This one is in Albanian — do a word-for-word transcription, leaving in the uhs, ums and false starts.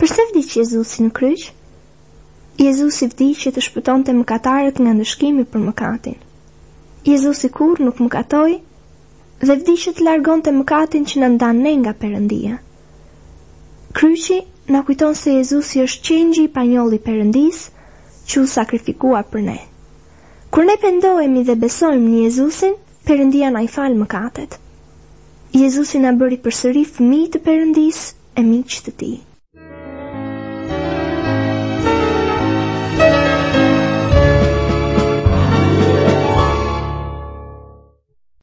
Pse vdiq Jezusi në kryq? Jezusi vdiq që të shpëtonte mëkatarët nga ndëshkimi për mëkatin. Jezusi kur nuk mëkatoi dhe vdiq që të largonte mëkatin që na ndan ne nga Perëndia. Kryqi na kujton se Jezusi është qengji i panjoll i Perëndis, që u sakrifikua për ne. Kur ne pendohemi dhe besojmë në Jezusin, Perëndia na i fal mëkatet. Jezusi na bëri përsëri fëmijë të Perëndis e miq të Tij.